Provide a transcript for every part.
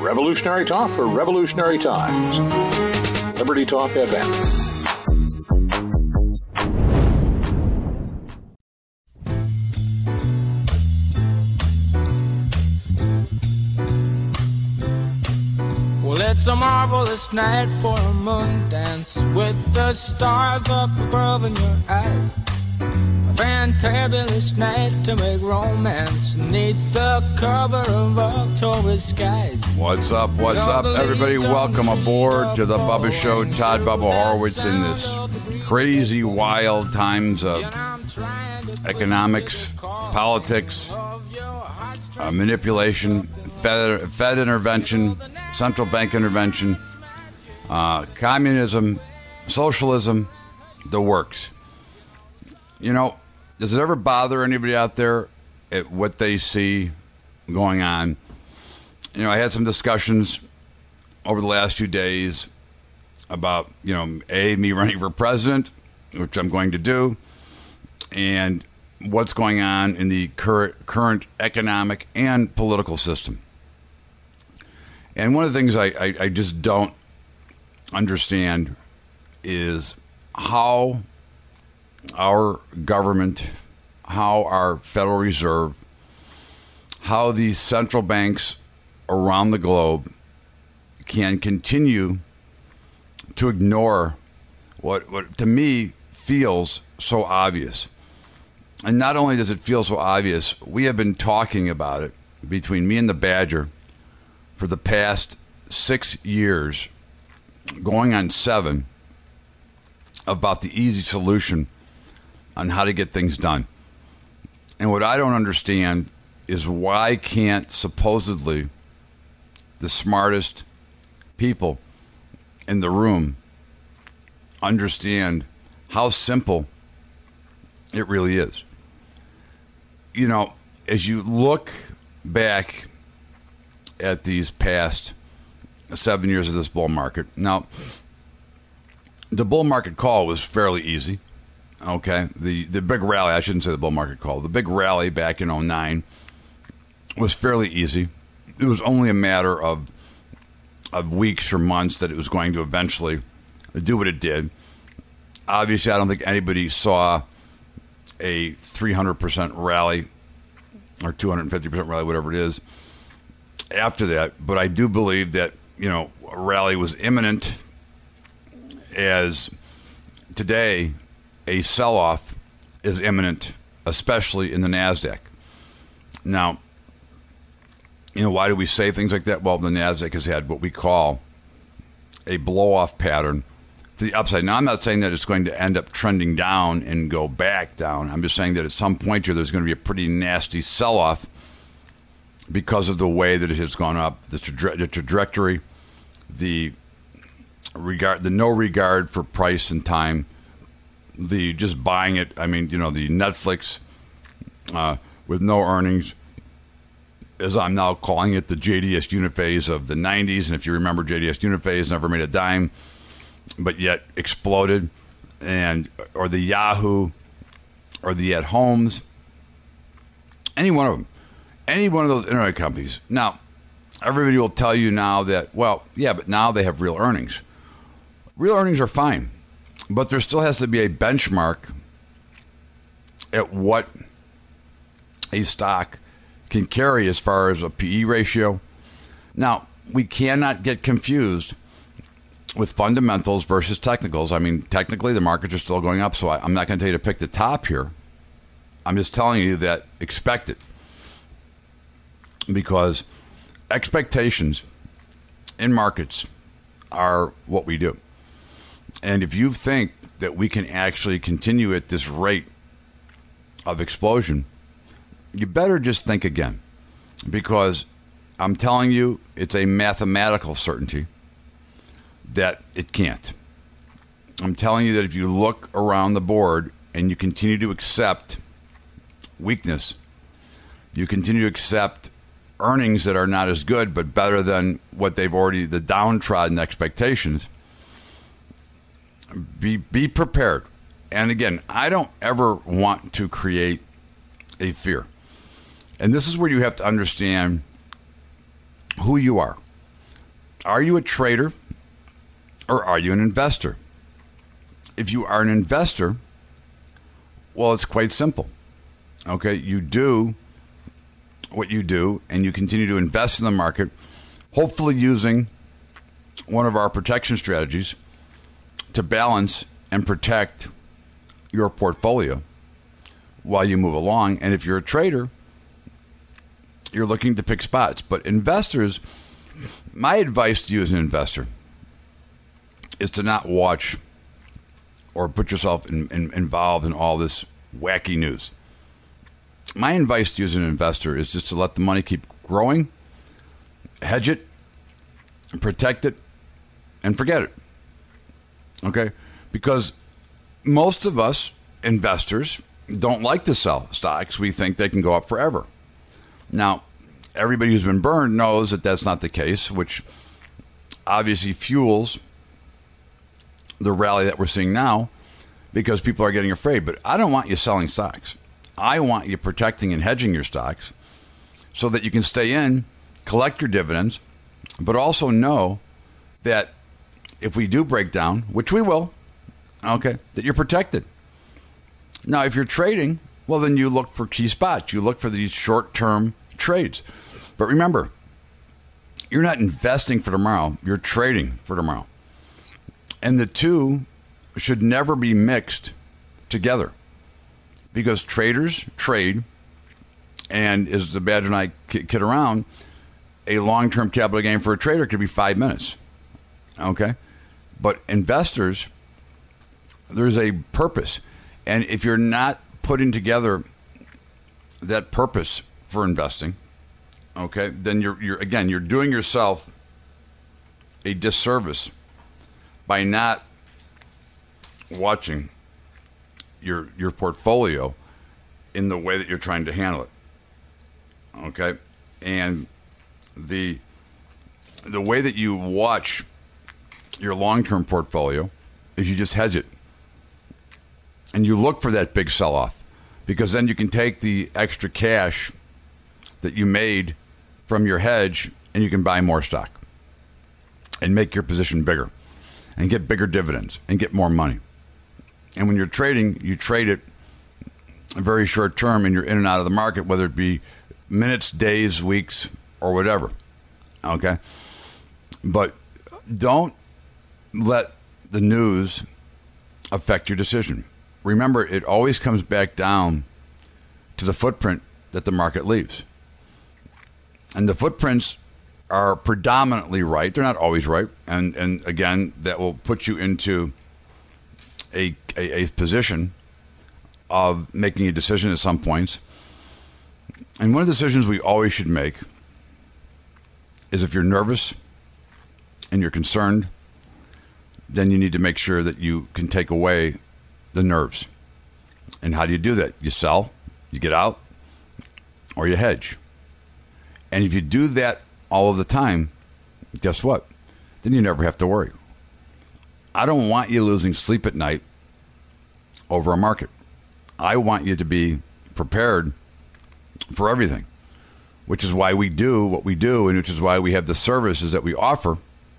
Revolutionary talk for revolutionary times. Liberty Talk FM. It's a marvelous night for a moon dance with the stars up above in your eyes. A fantabulous night to make romance neath the cover of October skies. What's up, everybody? Welcome aboard to the Bubba Show. Todd Bubba Horowitz in this crazy, wild times of economics, politics, manipulation, Fed intervention, central bank intervention, communism, socialism, the works. You know, does it ever bother anybody out there at what they see going on? You know, I had some discussions over the last few days about, you know, me running for president, which I'm going to do, and what's going on in the current economic and political system. And one of the things I just don't understand is how our government, how our Federal Reserve, how these central banks around the globe can continue to ignore what to me feels so obvious. And not only does it feel so obvious, we have been talking about it between me and the Badger for the past 6 years, going on 7, about the easy solution on how to get things done. And what I don't understand is why can't supposedly the smartest people in the room understand how simple it really is. You know, as you look back at these past 7 years of this bull market. Now, the bull market call was fairly easy. Okay, the big rally, I shouldn't say the bull market call. The big rally back in 2009 was fairly easy. It was only a matter of weeks or months that it was going to eventually do what it did. Obviously, I don't think anybody saw a 300% rally or 250% rally, whatever it is, after that. But I do believe that, you know, a rally was imminent, as today a sell-off is imminent, especially in the NASDAQ. Now, you know, why do we say things like that? Well, the NASDAQ has had what we call a blow-off pattern to the upside. Now, I'm not saying that it's going to end up trending down and go back down. I'm just saying that at some point here, there's going to be a pretty nasty sell-off because of the way that it has gone up, the trajectory, the no regard for price and time, the just buying it. I mean, you know, the Netflix with no earnings, as I'm now calling it, the JDS Uniphase of the 90s. And if you remember, JDS Uniphase never made a dime, but yet exploded. Or the Yahoo, or the At Homes, any one of them. Any one of those internet companies. Now, everybody will tell you now that, well, yeah, but now they have real earnings. Real earnings are fine, but there still has to be a benchmark at what a stock can carry as far as a PE ratio. Now, we cannot get confused with fundamentals versus technicals. I mean, technically, the markets are still going up, so I'm not going to tell you to pick the top here. I'm just telling you that expect it. Because expectations in markets are what we do. And if you think that we can actually continue at this rate of explosion, you better just think again. Because I'm telling you, it's a mathematical certainty that it can't. I'm telling you that if you look around the board and you continue to accept weakness, you continue to accept earnings that are not as good but better than what they've already, the downtrodden expectations, be prepared. And again, I don't ever want to create a fear. And this is where you have to understand who you are. Are you a trader or are you an investor? If you are an investor, well, it's quite simple. Okay, you do what you do and you continue to invest in the market, hopefully using one of our protection strategies to balance and protect your portfolio while you move along. And if you're a trader, you're looking to pick spots. But investors, my advice to you as an investor is to not watch or put yourself involved in all this wacky news. My advice to you as an investor is just to let the money keep growing, hedge it, protect it, and forget it. Okay? Because most of us investors don't like to sell stocks. We think they can go up forever. Now, everybody who's been burned knows that that's not the case, which obviously fuels the rally that we're seeing now because people are getting afraid. But I don't want you selling stocks. I want you protecting and hedging your stocks so that you can stay in, collect your dividends, but also know that if we do break down, which we will, okay, that you're protected. Now, if you're trading, well, then you look for key spots. You look for these short-term trades. But remember, you're not investing for tomorrow. You're trading for tomorrow. And the two should never be mixed together because traders trade, and as the Badger and I kid around, a long-term capital gain for a trader could be 5 minutes. Okay? But investors, there's a purpose. And if you're not putting together that purpose for investing, okay, then you're doing yourself a disservice by not watching your portfolio in the way that you're trying to handle it. Okay? And the way that you watch your long-term portfolio is you just hedge it. And you look for that big sell-off because then you can take the extra cash that you made from your hedge and you can buy more stock and make your position bigger and get bigger dividends and get more money. And when you're trading, you trade it very short term and you're in and out of the market, whether it be minutes, days, weeks, or whatever. Okay? But don't let the news affect your decision. Remember, it always comes back down to the footprint that the market leaves. And the footprints are predominantly right. They're not always right. And again, that will put you into a position of making a decision at some points. And one of the decisions we always should make is if you're nervous and you're concerned, then you need to make sure that you can take away the nerves. And how do you do that? You sell, you get out, or you hedge. And if you do that all of the time, guess what? Then you never have to worry. I don't want you losing sleep at night over a market. I want you to be prepared for everything, which is why we do what we do, and which is why we have the services that we offer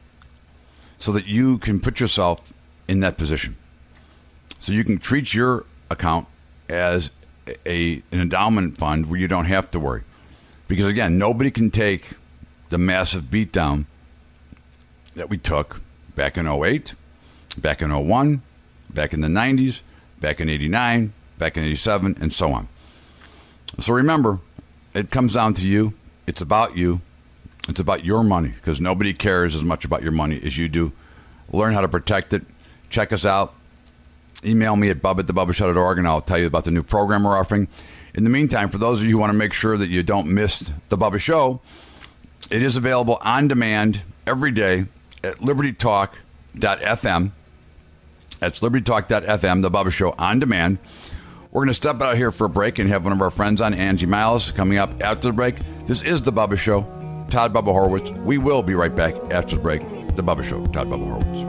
so that you can put yourself in that position. So you can treat your account as an endowment fund where you don't have to worry. Because, again, nobody can take the massive beatdown that we took back in 08, back in 01, back in the 90s, back in 89, back in 87, and so on. So remember, it comes down to you. It's about you. It's about your money because nobody cares as much about your money as you do. Learn how to protect it. Check us out. Email me at bub@thebubbashow.org and I'll tell you about the new program we're offering. In the meantime, for those of you who want to make sure that you don't miss The Bubba Show, it is available on demand every day at libertytalk.fm. That's libertytalk.fm, The Bubba Show on demand. We're going to step out here for a break and have one of our friends on, Angie Miles, coming up after the break. This is The Bubba Show. Todd Bubba Horowitz. We will be right back after the break. The Bubba Show. Todd Bubba Horowitz.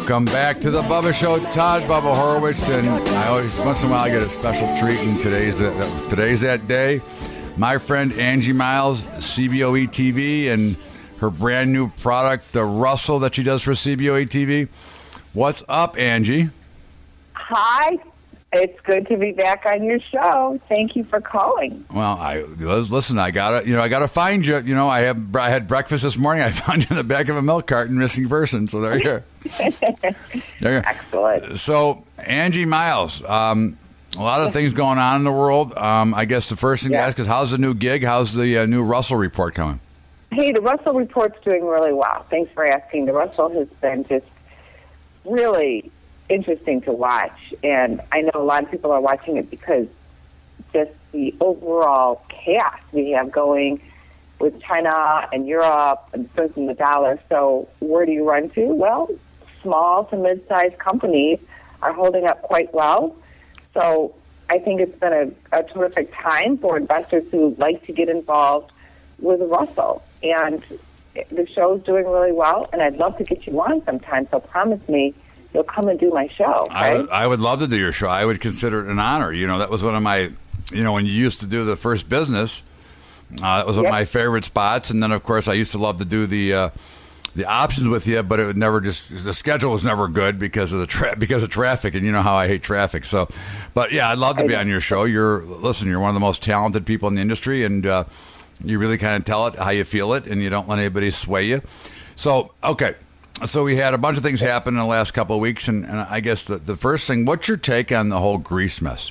Welcome back to the Bubba Show. Todd Bubba Horowitz, and I always once in a while I get a special treat, and today's that day. My friend Angie Miles, CBOE TV, and her brand new product, the Russell that she does for CBOE TV. What's up, Angie? Hi. It's good to be back on your show. Thank you for calling. Well, listen. I gotta find you. You know, I had breakfast this morning. I found you in the back of a milk carton, missing person. So there you are. Excellent. So, Angie Miles, a lot of things going on in the world. I guess the first thing to ask is, how's the new gig? How's the new Russell report coming? Hey, the Russell report's doing really well. Thanks for asking. The Russell has been just really interesting to watch, and I know a lot of people are watching it because just the overall chaos we have going with China and Europe and strengthening the dollar. So where do you run to? Well, small to mid-sized companies are holding up quite well. So I think it's been a terrific time for investors who like to get involved with Russell. And the show's doing really well, and I'd love to get you on sometime, so promise me you'll come and do my show. Right? I would love to do your show. I would consider it an honor. You know, that was one of my, when you used to do the First Business, that was one of my favorite spots. And then, of course, I used to love to do the options with you, but it would never the schedule was never good because of traffic, and you know how I hate traffic. So, but yeah, I'd love to be on your show. You're one of the most talented people in the industry, and you really kind of tell it how you feel it, and you don't let anybody sway you. So, okay. So we had a bunch of things happen in the last couple of weeks, and I guess the first thing, what's your take on the whole Greece mess?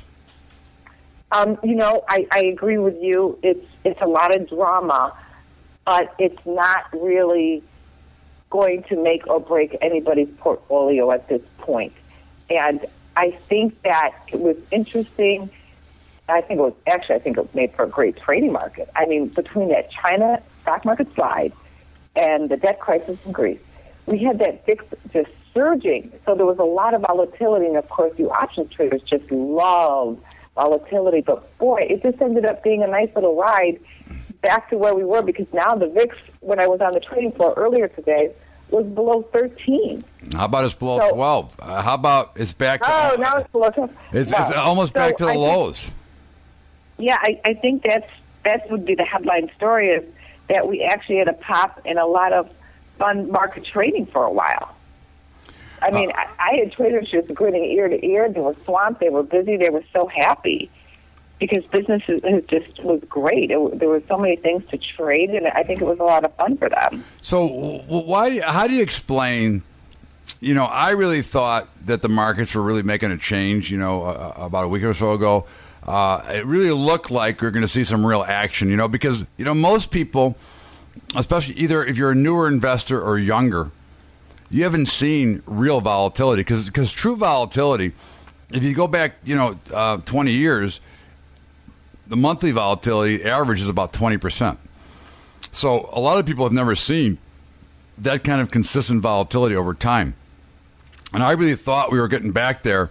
I agree with you. It's a lot of drama, but it's not really going to make or break anybody's portfolio at this point. And I think that it was interesting. I think it was made for a great trading market. I mean, between that China stock market slide and the debt crisis in Greece, we had that VIX just surging. So there was a lot of volatility, and of course, you options traders just love volatility. But boy, it just ended up being a nice little ride back to where we were, because now the VIX, when I was on the trading floor earlier today, was below 13. How about it's below 12? How about it's back? Now it's below 12. It's almost back to the lows. I think that would be the headline story, is that we actually had a pop in a lot of fund market trading for a while. I mean, I had traders just grinning ear to ear. They were swamped. They were busy. They were so happy because business just was great. There were so many things to trade, and I think it was a lot of fun for them. So how do you explain, I really thought that the markets were really making a change, about a week or so ago. It really looked like we were going to see some real action, because, most people, especially either if you're a newer investor or younger, you haven't seen real volatility, because true volatility, if you go back, 20 years, the monthly volatility average is about 20%. So a lot of people have never seen that kind of consistent volatility over time. And I really thought we were getting back there,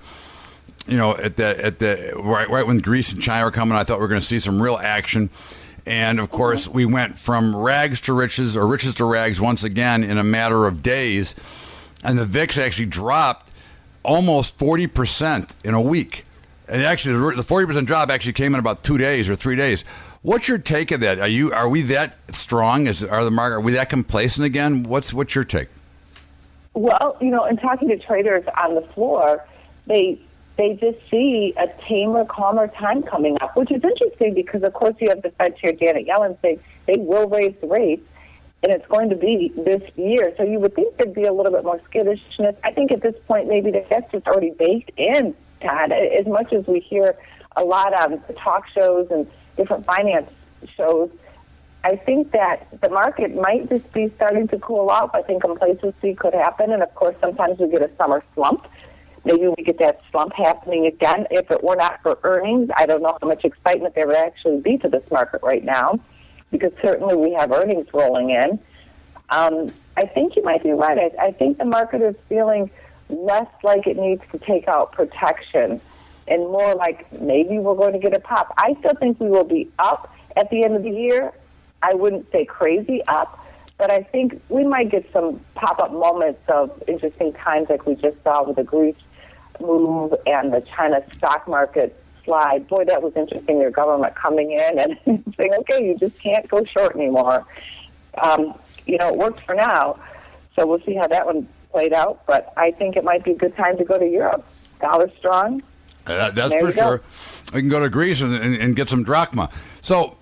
right when Greece and China were coming. I thought we were going to see some real action. And, of course, we went from rags to riches, or riches to rags, once again in a matter of days. And the VIX actually dropped almost 40% in a week. And actually, the 40% drop actually came in about 2 days or 3 days. What's your take of that? Are we that strong? Are we that complacent again? What's your take? Well, in talking to traders on the floor, they just see a tamer, calmer time coming up, which is interesting because, of course, you have the Fed Chair Janet Yellen saying they will raise the rates, and it's going to be this year. So you would think there'd be a little bit more skittishness. I think at this point maybe that's just already baked in, Todd. As much as we hear a lot on talk shows and different finance shows, I think that the market might just be starting to cool off. I think complacency could happen, and, of course, sometimes we get a summer slump. Maybe we get that slump happening again. If it were not for earnings, I don't know how much excitement there would actually be to this market right now, because certainly we have earnings rolling in. I think you might be right. I think the market is feeling less like it needs to take out protection and more like maybe we're going to get a pop. I still think we will be up at the end of the year. I wouldn't say crazy up, But I think we might get some pop-up moments of interesting times like we just saw with the Greece move and the China stock market slide. Boy, that was interesting, their government coming in and saying, okay, you just can't go short anymore. It worked for now, so we'll see how that one played out. But I think it might be a good time to go to Europe. Dollar strong. That's for sure. We can go to Greece and get some drachma. So,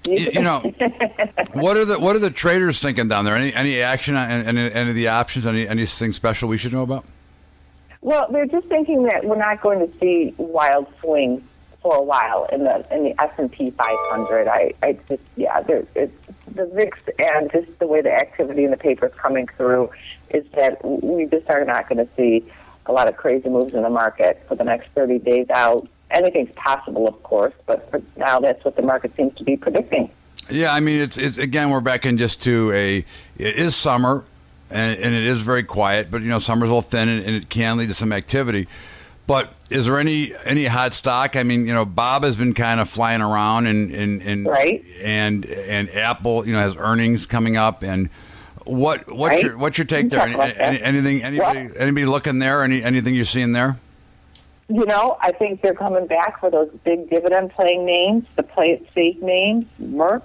what are the traders thinking down there? Any action on any of the options? Anything special we should know about? Well, they're just thinking that we're not going to see wild swings for a while in the S&P 500. The VIX and just the way the activity in the paper is coming through is that we just are not going to see a lot of crazy moves in the market for the next 30 days out. Anything's possible, of course, but for now, that's what the market seems to be predicting. Yeah, I mean, it's again, we're back in just to it is summer, and it is very quiet, but, summer's a little thin, and it can lead to some activity. But is there any hot stock? I mean, Bob has been kind of flying around, and right. and Apple, has earnings coming up, and what's your take there? Anybody looking there? Anything you're seeing there? I think they're coming back for those big dividend-paying names, the play-it-safe names, Merck,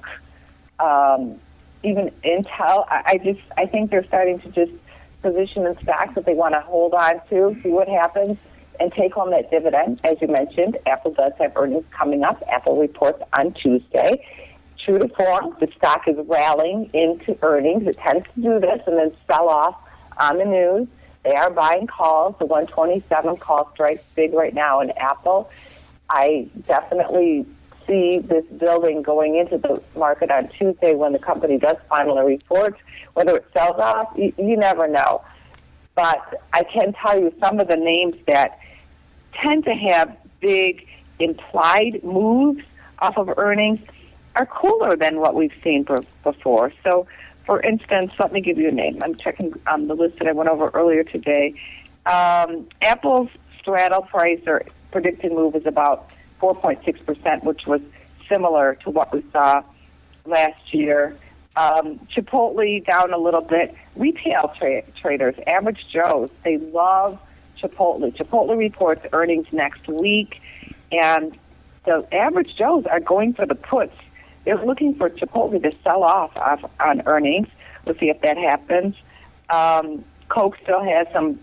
even Intel. I think they're starting to just position in stocks that they want to hold on to, see what happens, and take home that dividend. As you mentioned, Apple does have earnings coming up. Apple reports on Tuesday. True to form, the stock is rallying into earnings. It tends to do this and then sell off on the news. They are buying calls. The 127 call strikes big right now in Apple. I definitely see this building going into the market on Tuesday when the company does finally report. Whether it sells off, you never know. But I can tell you some of the names that tend to have big implied moves off of earnings are cooler than what we've seen before. So, for instance, let me give you a name. I'm checking on the list that I went over earlier today. Apple's straddle price or predicted move is about 4.6%, which was similar to what we saw last year. Chipotle down a little bit. Retail traders, average Joes, they love Chipotle. Chipotle reports earnings next week, and the average Joes are going for the puts. They're looking for Chipotle to sell off on earnings. We'll see if that happens. Coke still has some,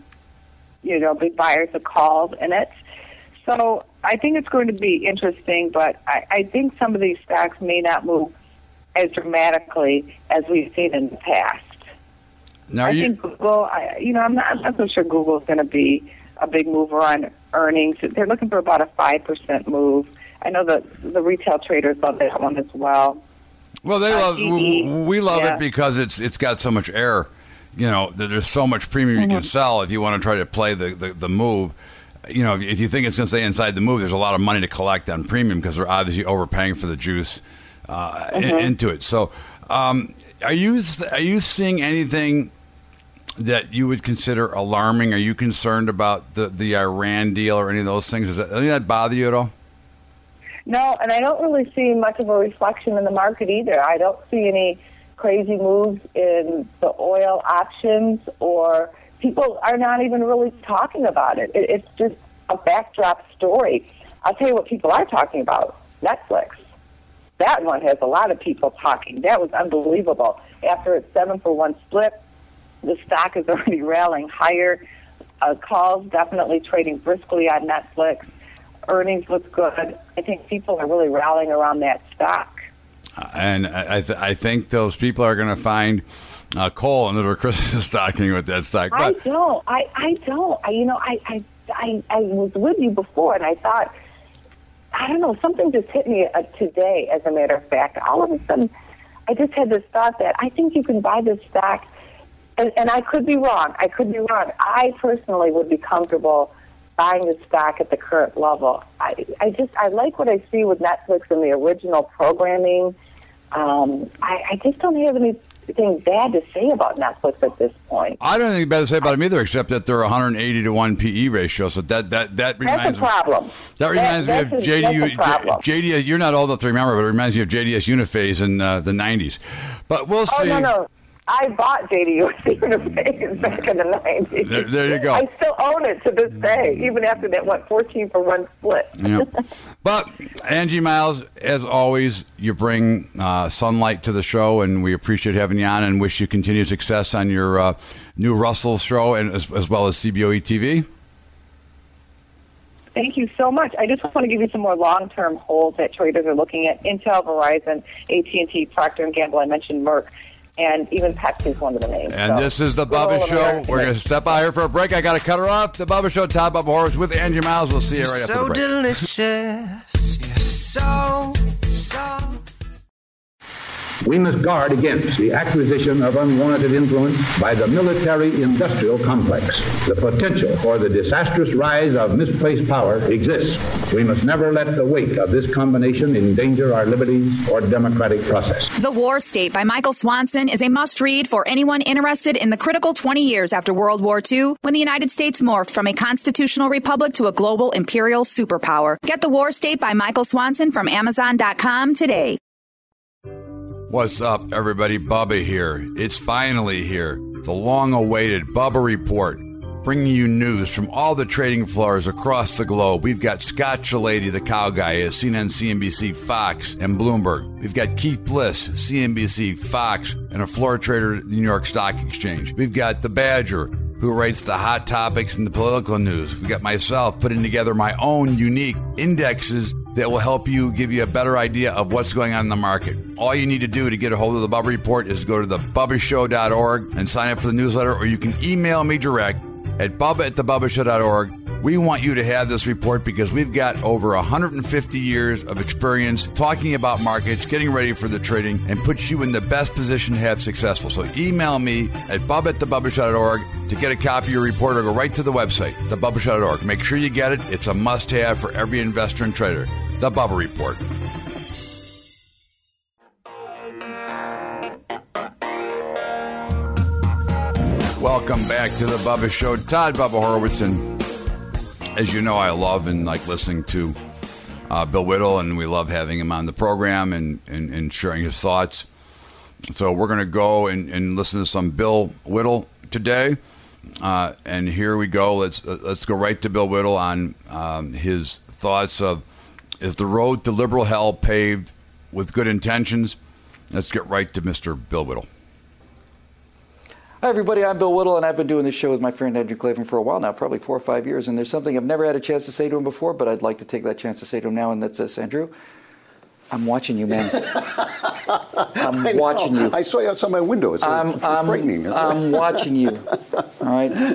big buyers of calls in it. So I think it's going to be interesting, but I think some of these stocks may not move as dramatically as we've seen in the past. Now I think Google, I'm not so sure Google is going to be a big mover on earnings. They're looking for about a 5% move. I know the retail traders love that one as well. Well, we love it because it's got so much air. There's so much premium you can sell if you want to try to play the move. If you think it's going to stay inside the move, there's a lot of money to collect on premium because they're obviously overpaying for the juice into it. So, are you seeing anything that you would consider alarming? Are you concerned about the Iran deal or any of those things? Does any of that bother you at all? No, and I don't really see much of a reflection in the market either. I don't see any crazy moves in the oil options, or people are not even really talking about it. It's just a backdrop story. I'll tell you what people are talking about. Netflix. That one has a lot of people talking. That was unbelievable. After its 7-for-1 split, the stock is already rallying higher. Calls definitely trading briskly on Netflix. Earnings look good. I think people are really rallying around that stock. And I think those people are going to find coal under their Christmas stocking with that stock. But I don't. I was with you before, and I thought, I don't know, something just hit me today, as a matter of fact. All of a sudden, I just had this thought that I think you can buy this stock, and I could be wrong. I personally would be comfortable buying the stock at the current level. I like what I see with Netflix and the original programming. I just don't have anything bad to say about Netflix at this point. I don't have anything bad to say about them either, except that they're 180 to 1 PE ratio. So that reminds that's a problem. Me. That reminds me of JD. You're not old enough to remember, but it reminds me of JDS Uniphase in the 90s. But we'll see. Oh, no. I bought JDUSA Interface back in the 90s. There you go. I still own it to this day, even after that went 14-for-1 split. Yep. But, Angie Miles, as always, you bring sunlight to the show, and we appreciate having you on and wish you continued success on your new Russell show and as well as CBOE TV. Thank you so much. I just want to give you some more long-term holds that traders are looking at. Intel, Verizon, AT&T, Procter & Gamble, I mentioned Merck, and even Pepsi is one of the names. And so, this is the Bubba Show. We're going to step out here for a break. I got to cut her off. The Bubba Show, Todd Bubba Horowitz with Angie Miles. We'll see you right after the break. So delicious. You're so... We must guard against the acquisition of unwarranted influence by the military-industrial complex. The potential for the disastrous rise of misplaced power exists. We must never let the weight of this combination endanger our liberties or democratic process. The War State by Michael Swanson is a must-read for anyone interested in the critical 20 years after World War II, when the United States morphed from a constitutional republic to a global imperial superpower. Get The War State by Michael Swanson from Amazon.com today. What's up, everybody? Bubba here. It's finally here. The long-awaited Bubba Report, bringing you news from all the trading floors across the globe. We've got Scott Shellady, the cow guy, at CNN, CNBC, Fox, and Bloomberg. We've got Keith Bliss, CNBC, Fox, and a floor trader at the New York Stock Exchange. We've got the Badger, who writes the hot topics and the political news. We've got myself putting together my own unique indexes that will help you, give you a better idea of what's going on in the market. All you need to do to get a hold of the Bubba Report is go to thebubbashow.org and sign up for the newsletter, or you can email me direct at bubba@thebubbashow.org. We want you to have this report because we've got over 150 years of experience talking about markets, getting ready for the trading, and puts you in the best position to have successful. So email me at bubba@thebubbashow.org to get a copy of your report, or go right to the website, thebubbashow.org. Make sure you get it. It's a must-have for every investor and trader. The Bubba Report. Welcome back to the Bubba Show. Todd Bubba Horowitz, and as you know, I love and like listening to Bill Whittle, and we love having him on the program and sharing his thoughts. So we're going to go and listen to some Bill Whittle today. And here we go. Let's go right to Bill Whittle on his thoughts of, is the road to liberal hell paved with good intentions? Let's get right to Mr. Bill Whittle. Hi, everybody. I'm Bill Whittle, and I've been doing this show with my friend Andrew Klavan for a while now, probably 4 or 5 years. And there's something I've never had a chance to say to him before, but I'd like to take that chance to say to him now, and that's this, Andrew. I'm watching you, man. I'm watching you. I saw you outside my window. It's frightening. I'm watching you. All right?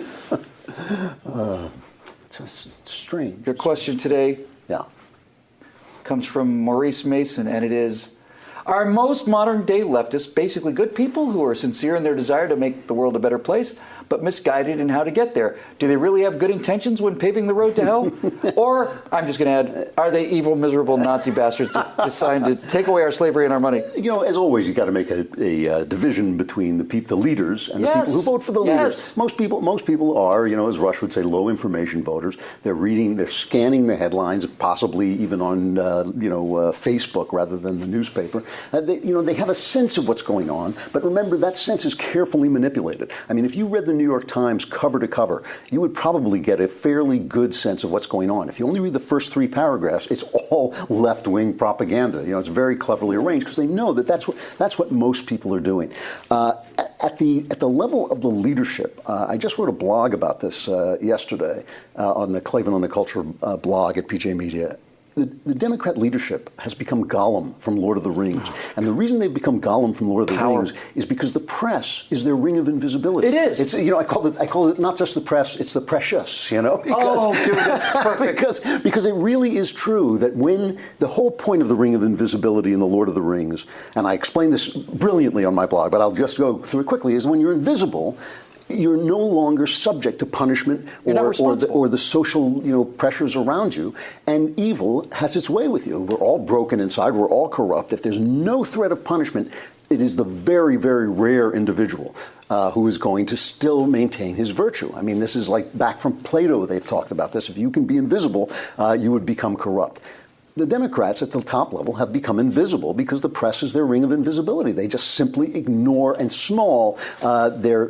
It's just strange. Your question today comes from Maurice Mason, and it is, are most modern-day leftists basically good people who are sincere in their desire to make the world a better place, but misguided in how to get there? Do they really have good intentions when paving the road to hell? Or, I'm just going to add, are they evil, miserable Nazi bastards designed to take away our slavery and our money? You know, as always, you've got to make a division between the leaders and the people who vote for the leaders. Most people are, you know, as Rush would say, low information voters. They're reading, they're scanning the headlines, possibly even on, Facebook rather than the newspaper. They have a sense of what's going on, but remember, that sense is carefully manipulated. I mean, if you read the New York Times cover to cover, you would probably get a fairly good sense of what's going on. If you only read the first 3 paragraphs, it's all left-wing propaganda. You know, it's very cleverly arranged because they know that that's what most people are doing. At the level of the leadership, I just wrote a blog about this yesterday on the Klavan on the Culture blog at PJ Media. The Democrat leadership has become Gollum from Lord of the Rings. And the reason they've become Gollum from Lord of the Rings is because the press is their ring of invisibility. It is. It's, I call it not just the press, it's the precious, Because, dude, that's perfect. because it really is true that when the whole point of the ring of invisibility in the Lord of the Rings, and I explain this brilliantly on my blog, but I'll just go through it quickly, is when you're invisible, you're no longer subject to punishment or the social pressures around you, and evil has its way with you. We're all broken inside. We're all corrupt. If there's no threat of punishment, it is the very, very rare individual who is going to still maintain his virtue. I mean, this is like back from Plato. They've talked about this. If you can be invisible, you would become corrupt. the Democrats at the top level have become invisible because the press is their ring of invisibility. They just simply ignore and small their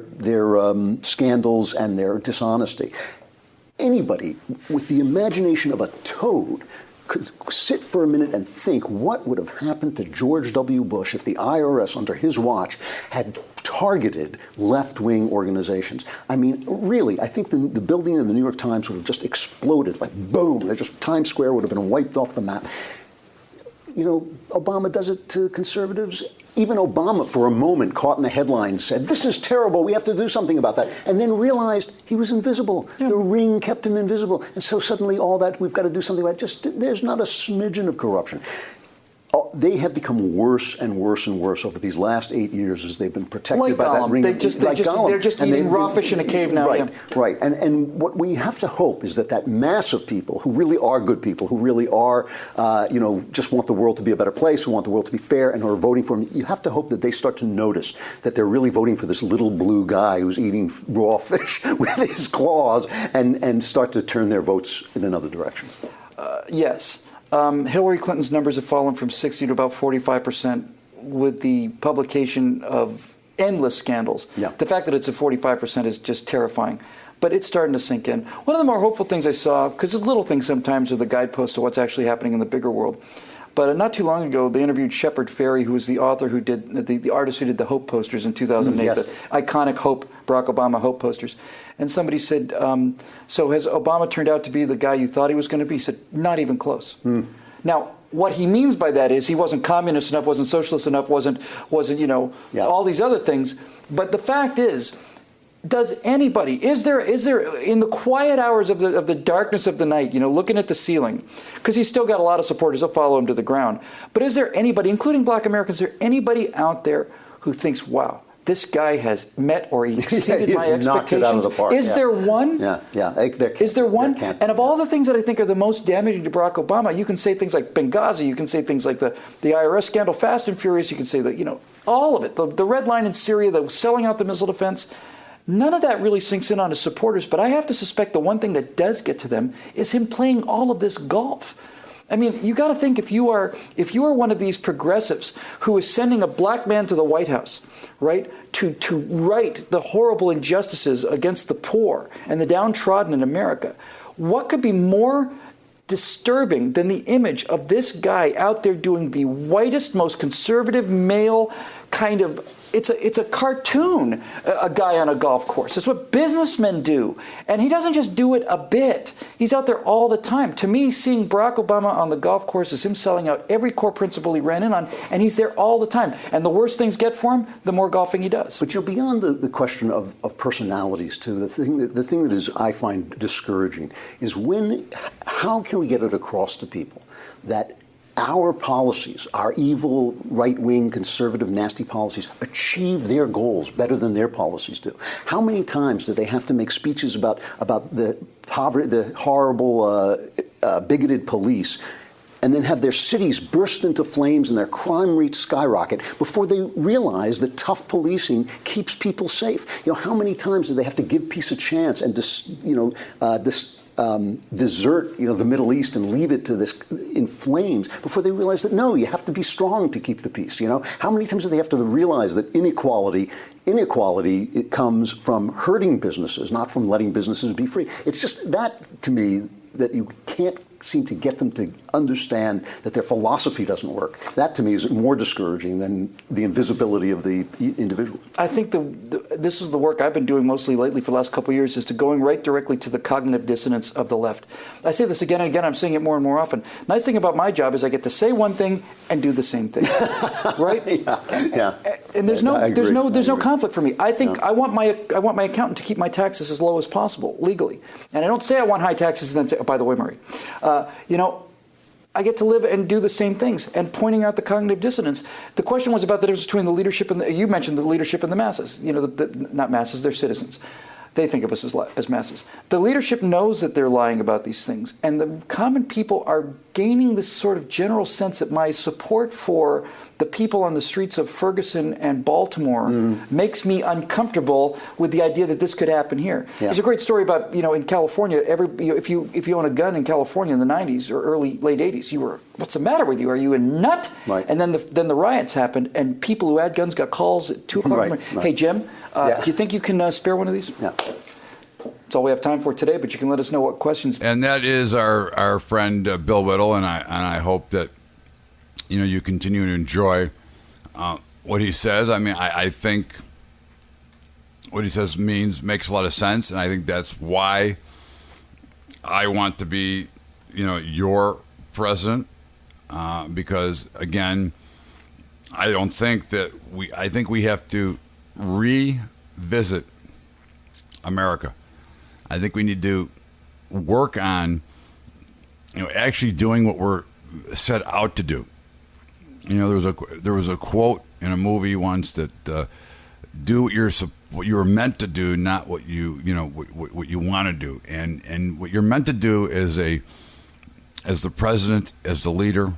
scandals and their dishonesty. Anybody with the imagination of a toad could sit for a minute and think what would have happened to George W. Bush if the IRS under his watch had targeted left-wing organizations. I mean, really, I think the building of the New York Times would have just exploded, like boom, Times Square would have been wiped off the map. You know, Obama does it to conservatives. Even Obama, for a moment, caught in the headlines, said, this is terrible, we have to do something about that, and then realized he was invisible. Yeah. The ring kept him invisible. And so suddenly all that, we've got to do something about it. There's not a smidgen of corruption. They have become worse and worse and worse over these last 8 years as they've been protected by that ring. They're just eating raw fish in a cave now. Right, right. And what we have to hope is that mass of people who really are good people, who really are, just want the world to be a better place, who want the world to be fair, and who are voting for him, you have to hope that they start to notice that they're really voting for this little blue guy who's eating raw fish with his claws and start to turn their votes in another direction. Yes. Hillary Clinton's numbers have fallen from 60 to about 45% with the publication of endless scandals. Yeah. The fact that it's at 45% is just terrifying. But it's starting to sink in. One of the more hopeful things I saw, because there's little things sometimes are the guidepost to what's actually happening in the bigger world. But not too long ago, they interviewed Shepard Fairey, who was the author who did the artist who did the Hope posters in 2008, yes. The iconic Hope, Barack Obama Hope posters. And somebody said, so has Obama turned out to be the guy you thought he was going to be? He said, not even close. Now, what he means by that is he wasn't communist enough, wasn't socialist enough, wasn't all these other things. But the fact is, does anybody, is there in the quiet hours of the darkness of the night, looking at the ceiling, because he's still got a lot of supporters that follow him to the ground, but is there anybody, including black Americans, is there anybody out there who thinks, wow, this guy has met or he exceeded my expectations? Knocked it out of the park. Is there one? Yeah. Is there one? And of all the things that I think are the most damaging to Barack Obama, you can say things like Benghazi, you can say things like the IRS scandal, Fast and Furious, you can say that, all of it, the red line in Syria, the selling out the missile defense. None of that really sinks in on his supporters, but I have to suspect the one thing that does get to them is him playing all of this golf. I mean, you got to think if you are one of these progressives who is sending a black man to the White House, right, to right the horrible injustices against the poor and the downtrodden in America, what could be more disturbing than the image of this guy out there doing the whitest, most conservative male kind of It's a cartoon, a guy on a golf course. It's what businessmen do. And he doesn't just do it a bit. He's out there all the time. To me, seeing Barack Obama on the golf course is him selling out every core principle he ran in on, and he's there all the time. And the worse things get for him, the more golfing he does. But beyond the question of personalities, too, the thing that is, I find discouraging is how can we get it across to people that our policies, our evil, right-wing, conservative, nasty policies, achieve their goals better than their policies do? How many times do they have to make speeches about the poverty, the horrible, bigoted police, and then have their cities burst into flames and their crime rates skyrocket before they realize that tough policing keeps people safe? How many times do they have to give peace a chance and desert, the Middle East and leave it to this in flames before they realize that no, you have to be strong to keep the peace? How many times do they have to realize that inequality it comes from hurting businesses, not from letting businesses be free? It's just that, to me, that you can't seem to get them to understand that their philosophy doesn't work. That, to me, is more discouraging than the invisibility of the individual. I think this is the work I've been doing mostly lately for the last couple of years, is to going right directly to the cognitive dissonance of the left. I say this again and again. I'm saying it more and more often. Nice thing about my job is I get to say one thing and do the same thing, right? Yeah. And there's no conflict for me. I think I want my accountant to keep my taxes as low as possible legally, and I don't say I want high taxes and then say, oh, by the way, Murray, I get to live and do the same things, and pointing out the cognitive dissonance. The question was about the difference between the leadership and you mentioned the leadership and the masses. Not masses, they're citizens. They think of us as masses. The leadership knows that they're lying about these things, and the common people are gaining this sort of general sense that my support for the people on the streets of Ferguson and Baltimore makes me uncomfortable with the idea that this could happen here. Yeah. There's a great story about, in California, if you own a gun in California in the 90s or late 80s, you were, what's the matter with you? Are you a nut? Right. And then the riots happened, and people who had guns got calls at 2 o'clock in the morning. Hey, Jim, do you think you can spare one of these? Yeah. That's all we have time for today, but you can let us know what questions. And that is our friend Bill Whittle, and I hope that you continue to enjoy what he says. I mean, I think what he says makes a lot of sense, and I think that's why I want to be your president, because again, I don't think that I think we have to revisit America. I think we need to work on, actually doing what we're set out to do. There was a quote in a movie once that do what you're meant to do, not what what you want to do, and what you're meant to do as the president, as the leader,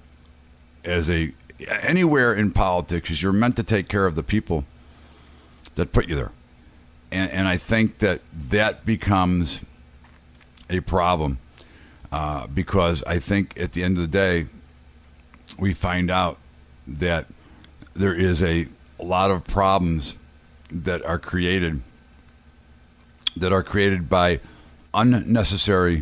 anywhere in politics, is you're meant to take care of the people that put you there. And I think that becomes a problem because I think at the end of the day, we find out that there is a lot of problems that are created by unnecessary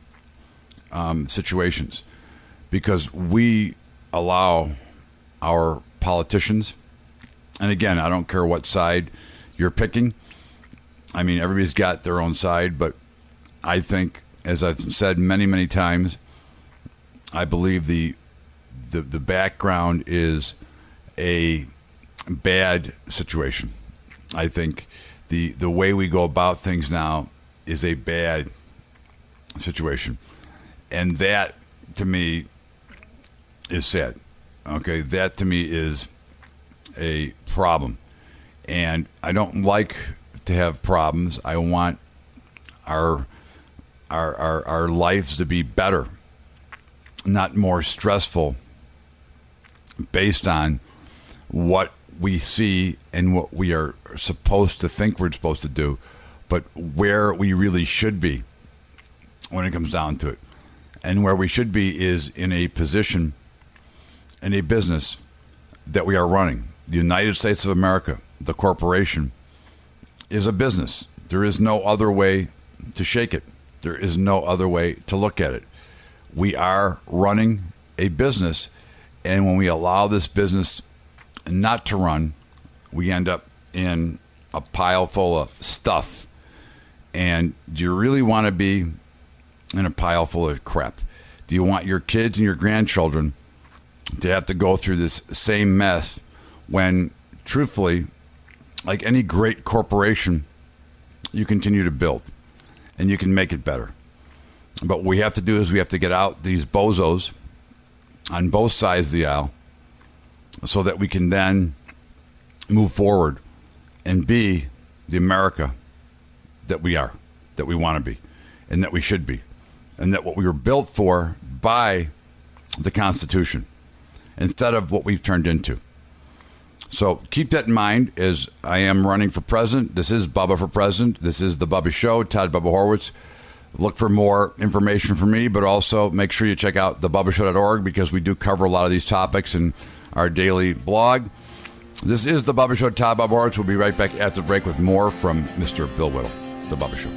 situations, because we allow our politicians, and again, I don't care what side you're picking. I mean, everybody's got their own side, but I think, as I've said many, many times, I believe the background is a bad situation. I think the way we go about things now is a bad situation, and that to me is sad. Okay, that to me is a problem, and I don't like to have problems. I want our lives to be better, not more stressful, based on what we see and what we are supposed to think we're supposed to do, but where we really should be when it comes down to it. And where we should be is in a position, in a business that we are running. The United States of America, the corporation, is a business. There is no other way to shake it. There is no other way to look at it. We are running a business, and when we allow this business not to run, we end up in a pile full of stuff. And do you really want to be in a pile full of crap? Do you want your kids and your grandchildren to have to go through this same mess when, truthfully, like any great corporation, you continue to build and you can make it better? But what we have to do is we have to get out these bozos on both sides of the aisle so that we can then move forward and be the America that we are, that we want to be, and that we should be, and that what we were built for by the Constitution instead of what we've turned into. So keep that in mind as I am running for president. This is Bubba for President. This is The Bubba Show. Todd Bubba Horwitz. Look for more information from me, but also make sure you check out thebubbashow.org, because we do cover a lot of these topics in our daily blog. This is The Bubba Show. Todd Bubba Horwitz. We'll be right back after the break with more from Mr. Bill Whittle. The Bubba Show.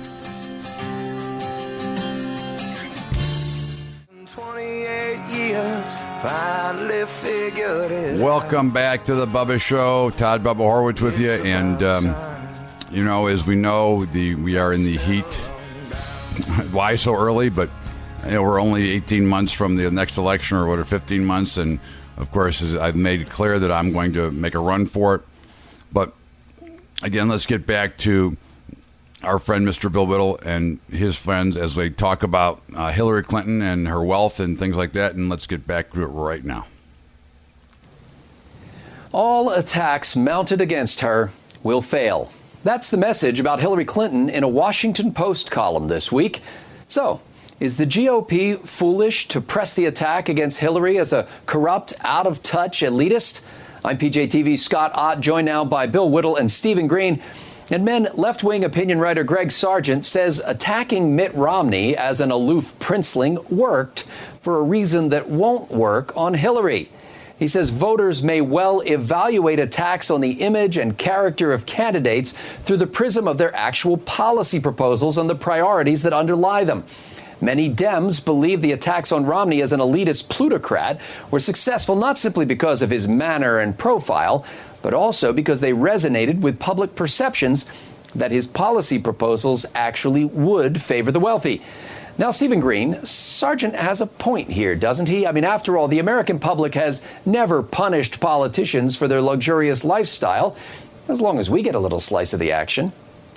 28 years, finally figured it. Welcome back to The Bubba Show. Todd Bubba Horwitz with you. And, as we know, we are in the heat. Why so early? But we're only 18 months from the next election, or 15 months. And, of course, as I've made it clear that I'm going to make a run for it. But, again, let's get back to our friend Mr. Bill Whittle and his friends as they talk about Hillary Clinton and her wealth and things like that. And let's get back to it right now. All attacks mounted against her will fail. That's the message about Hillary Clinton in a Washington Post column this week. So, is the GOP foolish to press the attack against Hillary as a corrupt, out-of-touch elitist? I'm PJTV's Scott Ott, joined now by Bill Whittle and Stephen Green. And men, left-wing opinion writer Greg Sargent says attacking Mitt Romney as an aloof princeling worked for a reason that won't work on Hillary. He says voters may well evaluate attacks on the image and character of candidates through the prism of their actual policy proposals and the priorities that underlie them. Many Dems believe the attacks on Romney as an elitist plutocrat were successful not simply because of his manner and profile, but also because they resonated with public perceptions that his policy proposals actually would favor the wealthy. Now, Stephen Green, Sargent has a point here, doesn't he? I mean, after all, the American public has never punished politicians for their luxurious lifestyle, as long as we get a little slice of the action.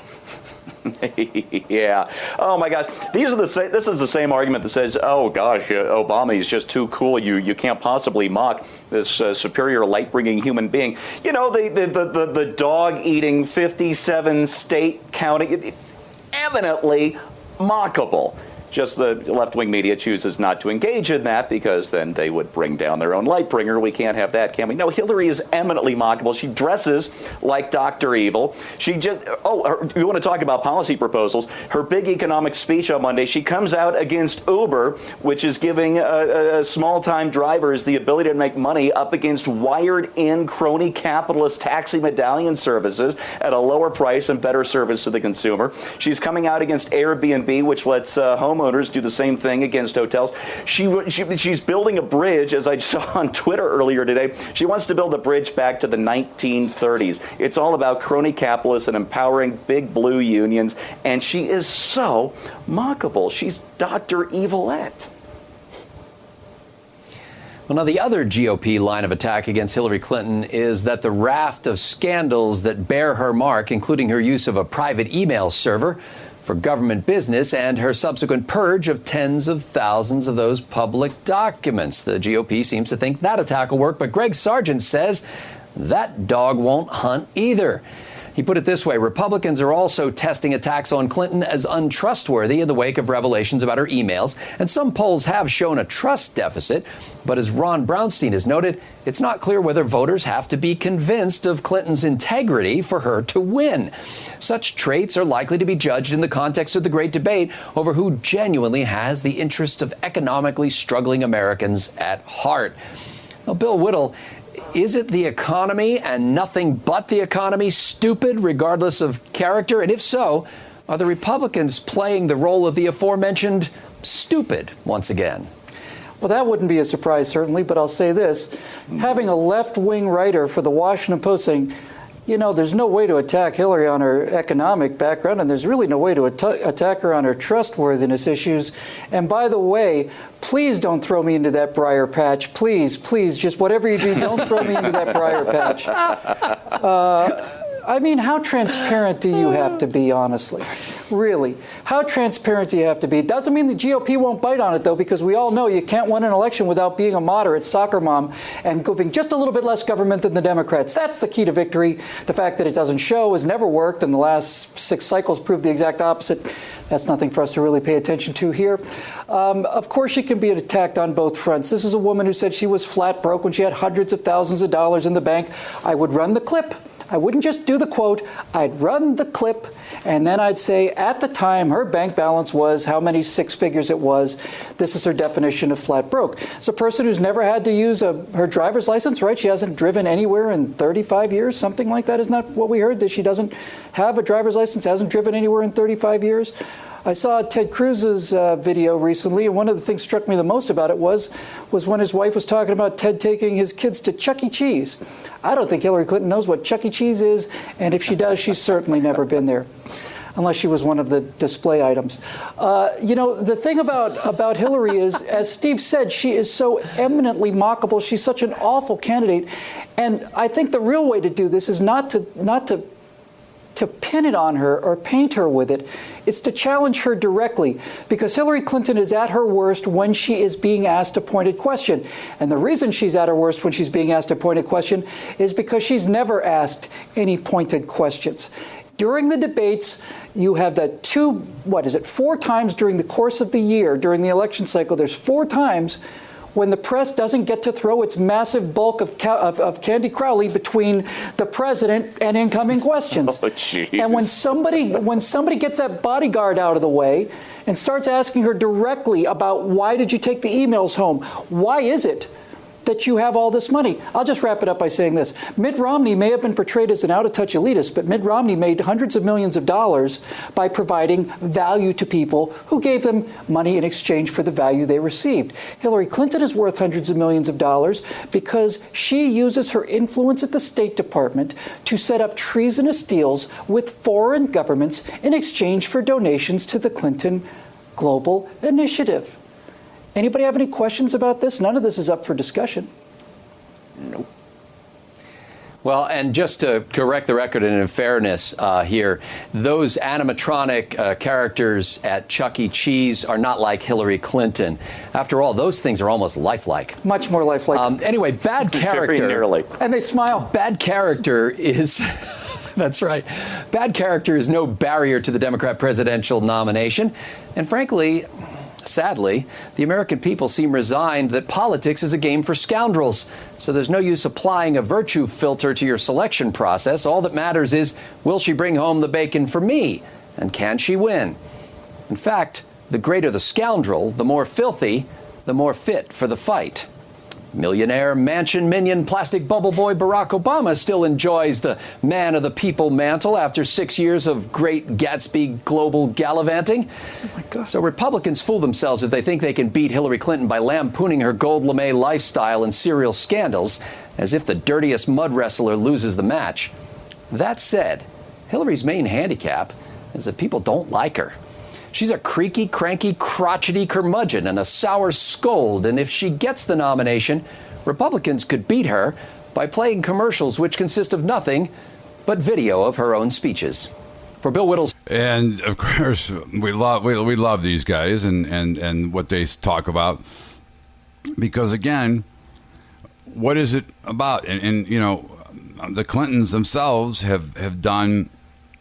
Yeah. Oh, my gosh. This is the same argument that says, oh, gosh, Obama is just too cool. You can't possibly mock this superior, light-bringing human being. You know, the dog-eating 57-state county, eminently mockable. Just the left-wing media chooses not to engage in that because then they would bring down their own light bringer. We can't have that, can we? No, Hillary is eminently mockable. She dresses like Dr. Evil. You want to talk about policy proposals? Her big economic speech on Monday, she comes out against Uber, which is giving small-time drivers the ability to make money up against wired-in crony capitalist taxi medallion services at a lower price and better service to the consumer. She's coming out against Airbnb, which lets homeowners do the same thing against hotels. She's building a bridge, as I saw on Twitter earlier today. She wants to build a bridge back to the 1930s. It's all about crony capitalists and empowering big blue unions, and she is so mockable. She's Dr. Evilette. Well, now, the other GOP line of attack against Hillary Clinton is that the raft of scandals that bear her mark, including her use of a private email server for government business and her subsequent purge of tens of thousands of those public documents. The GOP seems to think that attack will work, but Greg Sargent says that dog won't hunt either. He put it this way: Republicans are also testing attacks on Clinton as untrustworthy in the wake of revelations about her emails, and some polls have shown a trust deficit. But as Ron Brownstein has noted, it's not clear whether voters have to be convinced of Clinton's integrity for her to win. Such traits are likely to be judged in the context of the great debate over who genuinely has the interests of economically struggling Americans at heart. Now, Bill Whittle, is it the economy and nothing but the economy, stupid regardless of character? And if so, are the Republicans playing the role of the aforementioned stupid once again? Well, that wouldn't be a surprise, certainly, but I'll say this. Having a left-wing writer for the Washington Post saying, you know, there's no way to attack Hillary on her economic background, and there's really no way to attack her on her trustworthiness issues. And by the way, please don't throw me into that briar patch. Please, just whatever you do, don't throw me into that briar patch. I mean, how transparent do you have to be, honestly? Really? How transparent do you have to be? It doesn't mean the GOP won't bite on it, though, because we all know you can't win an election without being a moderate soccer mom and giving just a little bit less government than the Democrats. That's the key to victory. The fact that it doesn't show has never worked, and the last 6 cycles proved the exact opposite. That's nothing for us to really pay attention to here. Of course, she can be attacked on both fronts. This is a woman who said she was flat broke when she had hundreds of thousands of dollars in the bank. I would run the clip. I wouldn't just do the quote. I'd run the clip, and then I'd say at the time her bank balance was how many 6 figures it was. This is her definition of flat broke. It's a person who's never had to use her driver's license, right? She hasn't driven anywhere in 35 years, something like that. Isn't that what we heard? That she doesn't have a driver's license, hasn't driven anywhere in 35 years? I saw Ted Cruz's video recently, and one of the things struck me the most about it was when his wife was talking about Ted taking his kids to Chuck E. Cheese. I don't think Hillary Clinton knows what Chuck E. Cheese is, and if she does, she's certainly never been there, unless she was one of the display items. You know, the thing about Hillary is, as Steve said, she is so eminently mockable. She's such an awful candidate, and I think the real way to do this is not to pin it on her or paint her with it. It's to challenge her directly, because Hillary Clinton is at her worst when she is being asked a pointed question. And the reason she's at her worst when she's being asked a pointed question is because she's never asked any pointed questions. During the debates, you have that 4 times during the course of the year, during the election cycle, there's 4 times when the press doesn't get to throw its massive bulk of Candy Crowley between the president and incoming questions. And when somebody gets that bodyguard out of the way and starts asking her directly about why did you take the emails home, why is it that you have all this money? I'll just wrap it up by saying this. Mitt Romney may have been portrayed as an out-of-touch elitist, but Mitt Romney made hundreds of millions of dollars by providing value to people who gave them money in exchange for the value they received. Hillary Clinton is worth hundreds of millions of dollars because she uses her influence at the State Department to set up treasonous deals with foreign governments in exchange for donations to the Clinton Global Initiative. Anybody have any questions about this? None of this is up for discussion. Nope. Well, and just to correct the record and in fairness here, those animatronic characters at Chuck E. Cheese are not like Hillary Clinton. After all, those things are almost lifelike. Much more lifelike. Anyway, bad character. Very nearly. And they smile. Bad character is... That's right. Bad character is no barrier to the Democrat presidential nomination. And frankly... Sadly, the American people seem resigned that politics is a game for scoundrels. So there's no use applying a virtue filter to your selection process. All that matters is, will she bring home the bacon for me? And can she win? In fact, the greater the scoundrel, the more filthy, the more fit for the fight. Millionaire, mansion minion, plastic bubble boy Barack Obama still enjoys the man of the people mantle after 6 years of great Gatsby global gallivanting. Oh my God. So Republicans fool themselves if they think they can beat Hillary Clinton by lampooning her gold lame lifestyle and serial scandals, as if the dirtiest mud wrestler loses the match. That said, Hillary's main handicap is that people don't like her. She's a creaky, cranky, crotchety curmudgeon and a sour scold, and if she gets the nomination, Republicans could beat her by playing commercials which consist of nothing but video of her own speeches. For Bill Whittles. And, of course, we love these guys and what they talk about. Because, again, what is it about? And you know, the Clintons themselves have done,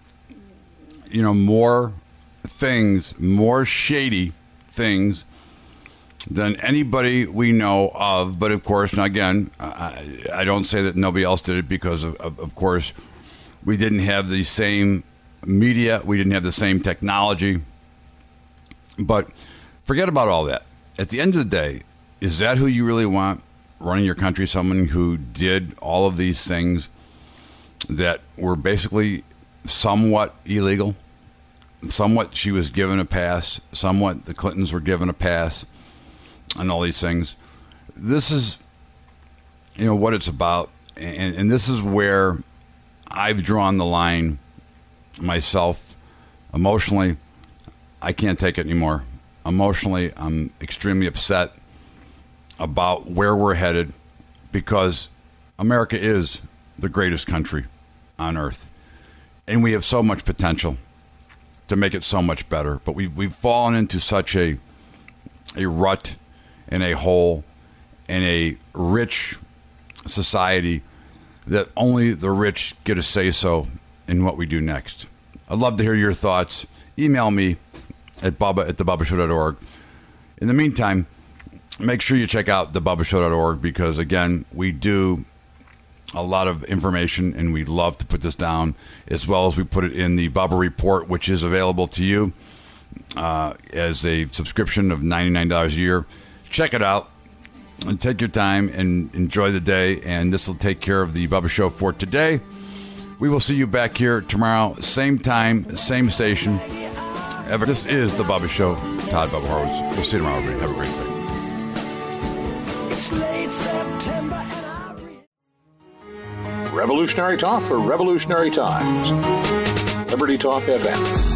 you know, more things, more shady things than anybody we know of. But of course, and again, I don't say that nobody else did it because of course we didn't have the same media, we didn't have the same technology. But forget about all that. At the end of the day, is that who you really want running your country? Someone who did all of these things that were basically somewhat illegal? Somewhat she was given a pass, somewhat the Clintons were given a pass, and all these things. This is, you know, what it's about, and this is where I've drawn the line myself. Emotionally, I can't take it anymore. Emotionally, I'm extremely upset about where we're headed because America is the greatest country on earth, and we have so much potential to make it so much better. But we've fallen into such a rut and a hole in a rich society that only the rich get a say-so in what we do next. I'd love to hear your thoughts. Email me at bubba@thebubbashow.org. In the meantime, make sure you check out thebubbashow.org because, again, we do a lot of information, and we love to put this down, as well as we put it in the Bubba Report, which is available to you as a subscription of $99 a year. Check it out and take your time and enjoy the day, and this will take care of the Bubba Show for today. We will see you back here tomorrow, same time, same station. This is the Bubba Show. Todd Bubba Horowitz. We'll see you tomorrow, everybody. Have a great day. It's late September. Revolutionary talk for revolutionary times. Liberty Talk FM.